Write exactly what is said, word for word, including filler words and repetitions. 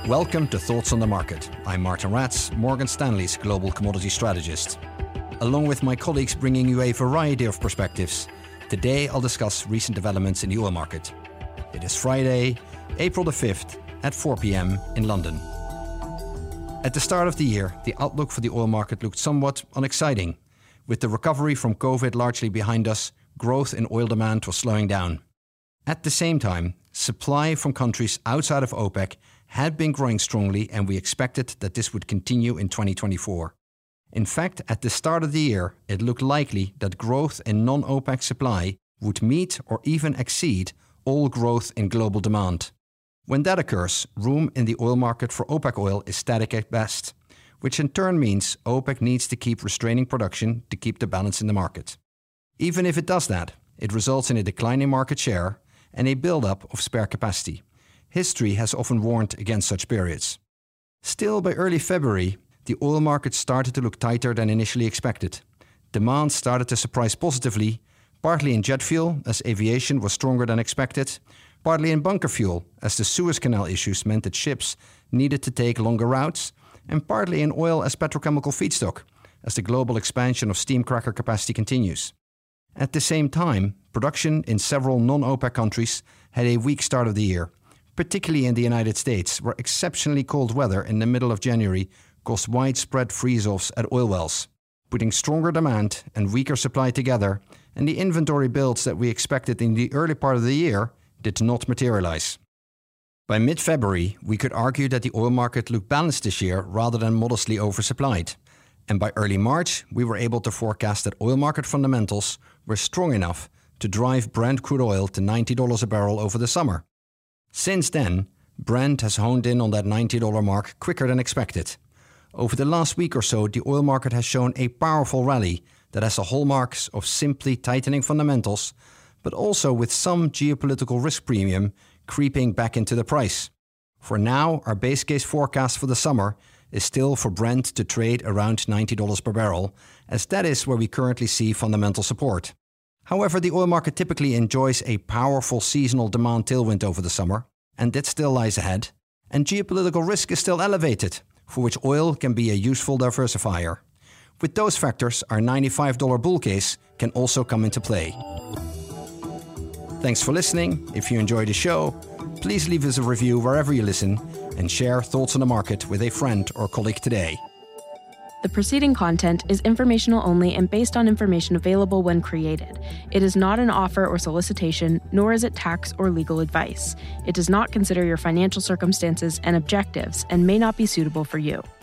Welcome to Thoughts on the Market. I'm Martin Ratz, Morgan Stanley's global commodity strategist. Along with my colleagues bringing you a variety of perspectives, today I'll discuss recent developments in the oil market. It is Friday, April the fifth at four p.m. in London. At the start of the year, the outlook for the oil market looked somewhat unexciting. With the recovery from COVID largely behind us, growth in oil demand was slowing down. At the same time, supply from countries outside of OPEC had been growing strongly, and we expected that this would continue in twenty twenty-four. In fact, at the start of the year, it looked likely that growth in non-OPEC supply would meet or even exceed all growth in global demand. When that occurs, room in the oil market for OPEC oil is static at best, which in turn means OPEC needs to keep restraining production to keep the balance in the market. Even if it does that, it results in a decline in market share and a build-up of spare capacity. History has often warned against such periods. Still, by early February, the oil market started to look tighter than initially expected. Demand started to surprise positively, partly in jet fuel, as aviation was stronger than expected, partly in bunker fuel, as the Suez Canal issues meant that ships needed to take longer routes, and partly in oil as petrochemical feedstock, as the global expansion of steam cracker capacity continues. At the same time, production in several non-OPEC countries had a weak start of the year, particularly in the United States, where exceptionally cold weather in the middle of January caused widespread freeze-offs at oil wells, putting stronger demand and weaker supply together, and the inventory builds that we expected in the early part of the year did not materialize. By mid-February, we could argue that the oil market looked balanced this year rather than modestly oversupplied. And by early March, we were able to forecast that oil market fundamentals were strong enough to drive Brent crude oil to ninety dollars a barrel over the summer. Since then, Brent has honed in on that ninety dollars mark quicker than expected. Over the last week or so, the oil market has shown a powerful rally that has the hallmarks of simply tightening fundamentals, but also with some geopolitical risk premium creeping back into the price. For now, our base case forecast for the summer is still for Brent to trade around ninety dollars per barrel, as that is where we currently see fundamental support. However, the oil market typically enjoys a powerful seasonal demand tailwind over the summer, and that still lies ahead, and geopolitical risk is still elevated, for which oil can be a useful diversifier. With those factors, our ninety-five dollars bull case can also come into play. Thanks for listening. If you enjoyed the show, please leave us a review wherever you listen and share Thoughts on the Market with a friend or colleague today. The preceding content is informational only and based on information available when created. It is not an offer or solicitation, nor is it tax or legal advice. It does not consider your financial circumstances and objectives and may not be suitable for you.